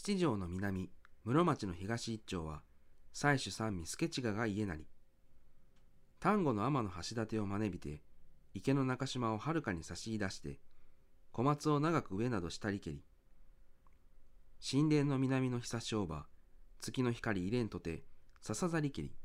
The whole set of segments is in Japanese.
七条の南、室町の東一町は、妻主三味助親が家なり。丹後の天の橋立を招びて、池の中島をはるかに差し出して、小松を長く上などしたりけり。神殿の南の久商場、月の光入れんとて、笹ざりけり。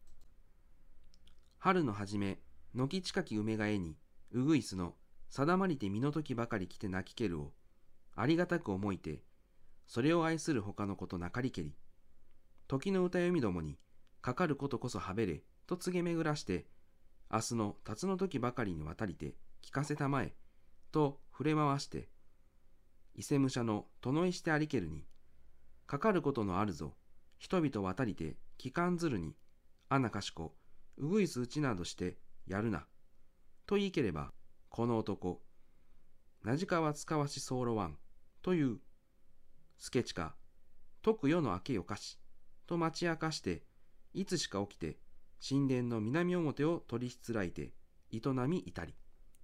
春の初め、軒近き梅がえに、うぐいすの、定まりて身の時ばかり来て泣きけるを、ありがたく思いて、それを愛する他のことなかりけり。時の歌読みどもに、かかることこそはべれ、と告げ巡らして、明日の辰の時ばかりに渡りて、聞かせたまえ、と触れ回して、伊勢武者の殿井してありけるに、かかることのあるぞ、人々渡りて、聞かんずるに、あなかしこ、うぐいすうちなどして、やるな。と言いければ、この男、なじかはつかわしそうろわん、という、助親、解く世の明けよかし、と待ち明かして、いつしか起きて、神殿の南表を取りしつらいて、営みいたり。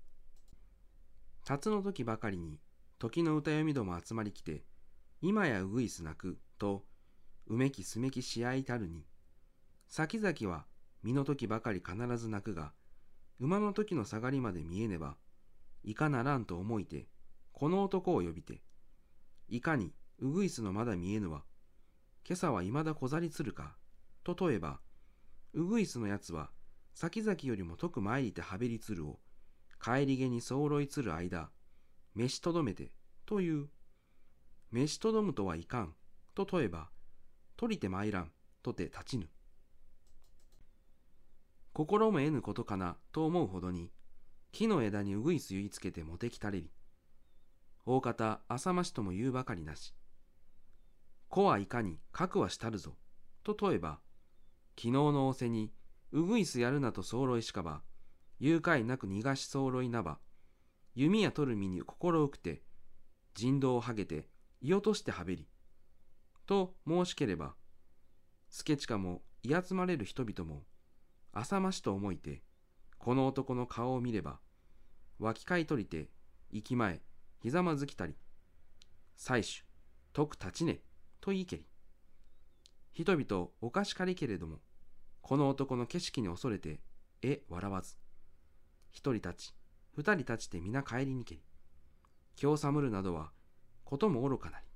辰の時ばかりに、時の歌読みども集まりきて、今やうぐいす泣く、と、うめきすめきしあいたるに、先々は、身の時ばかり必ず泣くが、馬の時の下がりまで見えねば、いかならんと思いて、この男を呼びて、いかにうぐいすのまだ見えぬわ、今朝はいまだ小ざりつるか、と問えば、うぐいすのやつは、先々よりもとく参りてはべりつるを、帰りげに候いつる間、召しとどめて、という。召しとどむとはいかん、と問えば、取りて参らん、とて立ちぬ。心も得ぬことかな、と思うほどに、木の枝にうぐいす結いつけてもてきたれり。大方、浅ましとも言うばかりなし。子はいかに覚はしたるぞ、と問えば、昨日の仰せに、うぐいすやるなと候いしかば、誘拐なく逃がし候いなば、弓や取る身に心うくて、人道をはげて、居落としてはべり。と申しければ、助親も居集まれる人々も、浅ましと思いて、この男の顔を見れば、脇かい取りて、行き前、ひざまずきたり、妻主、徳立ちね、と言いけり。人々おかしかりけれども、この男の景色に恐れて、笑わず。一人立ち、二人立ちて皆帰りにけり。今日寒るなどは、ことも愚かなり。